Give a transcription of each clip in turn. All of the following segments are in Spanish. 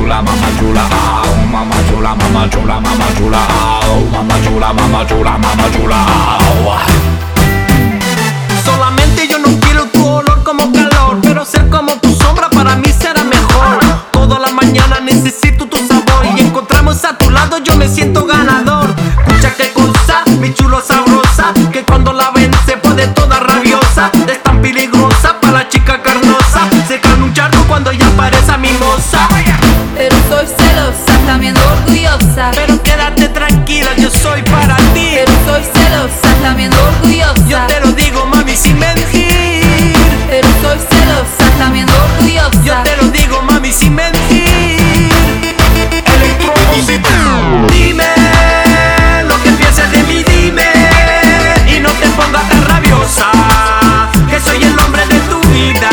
chula, mama chula, oh, mama chula, mama chula, mama chula, oh, mama chula, mama chula, mama chula, oh. Solamente yo no quiero tu olor como calor, pero ser como tu sombra para mí será mejor. Toda la mañana necesito tu sabor y encontramos a tu lado yo me siento ganador. Escucha qué cosa, mi chulo sabrosa, que cuando la ven se pone toda rabiosa. Es tan peligrosa para la chica carnosa, se cae un charco cuando ella parece mimosa. Pero soy celosa, también orgullosa. Pero quédate tranquila, yo soy para ti. Pero soy celosa, también orgullosa. Yo te lo digo mami sin mentir. Pero soy celosa, también orgullosa. Yo te lo digo mami sin mentir. Dime lo que piensas de mí, dime. Y no te pongas tan rabiosa, que soy el hombre de tu vida.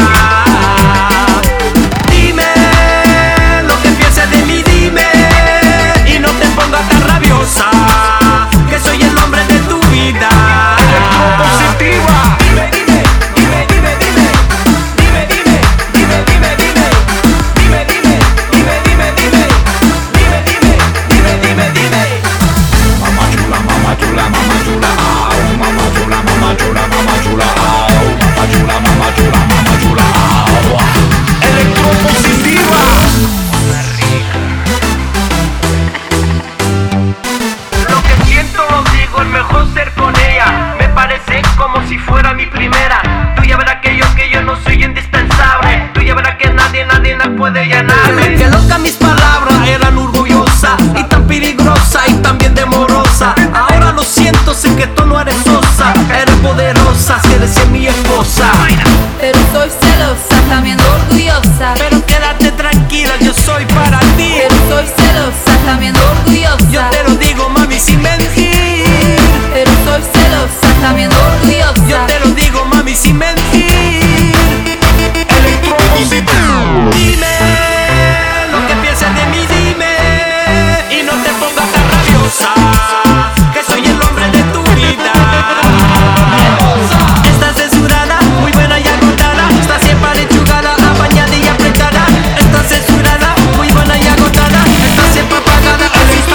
Dime lo que piensas de mí, dime. Y no te pongas tan rabiosa, que soy el hombre de tu vida. Positiva. Dime, dime, dime, dime, dime. Dime, dime, dime, dime, dime. Dime, dime, dime, dime, dime. Dime, dime, dime, dime, dime. Mama chula, mama chula, mama chula, oh, mama chula, mama chula, mama chula, oh, mama chula, mama chula, mama chula, oh. Electropositiva. Lo que siento lo digo, es mejor ser con ella. Me parece como si fuera mi primera. Tú ya verás que yo no soy indispensable. Tú ya verás que nadie me puede llenarme. Que loca mis palabras eran orgullosas y tan peligrosa y tan bien demorosa. Ahora lo siento, sé que tú no eres sosa. Eres poderosa, si eres mi esposa. Pero soy celosa, también orgullosa. Pero quédate tranquila, yo soy para ti. Pero soy celosa, también orgullosa. Yo te lo digo mami sin mentir. Pero soy celosa, también orgullosa. Yo te lo digo mami sin mentir. Dime lo que piensas de mí, dime. Y no te pongas tan rabiosa, que soy el hombre de tu vida. Estás censurada, muy buena y agotada. Estás siempre enchugada, apañada y apretada. Estás censurada, muy buena y agotada. Estás siempre apagada,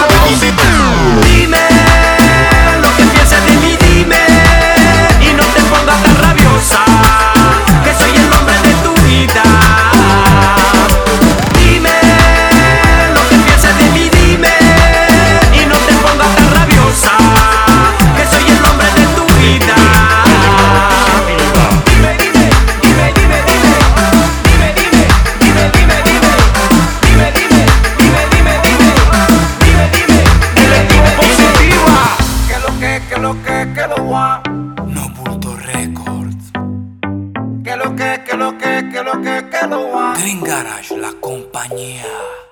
dime lo que piensas de mí, dime. Y no te pongas tan rabiosa, que soy el hombre de tu vida. Dime lo que piensas de mí, dime. Y no te pongas tan rabiosa, que soy el hombre de tu vida. Dime, dime, dime, dime, dime. Dime, dime, dime, dime, dime. Dime, dime, dime, dime, dime. Dime, dime, Electropositiva. Que lo guá. No Bulto Records. Que lo guá. Green Garage, la compañía.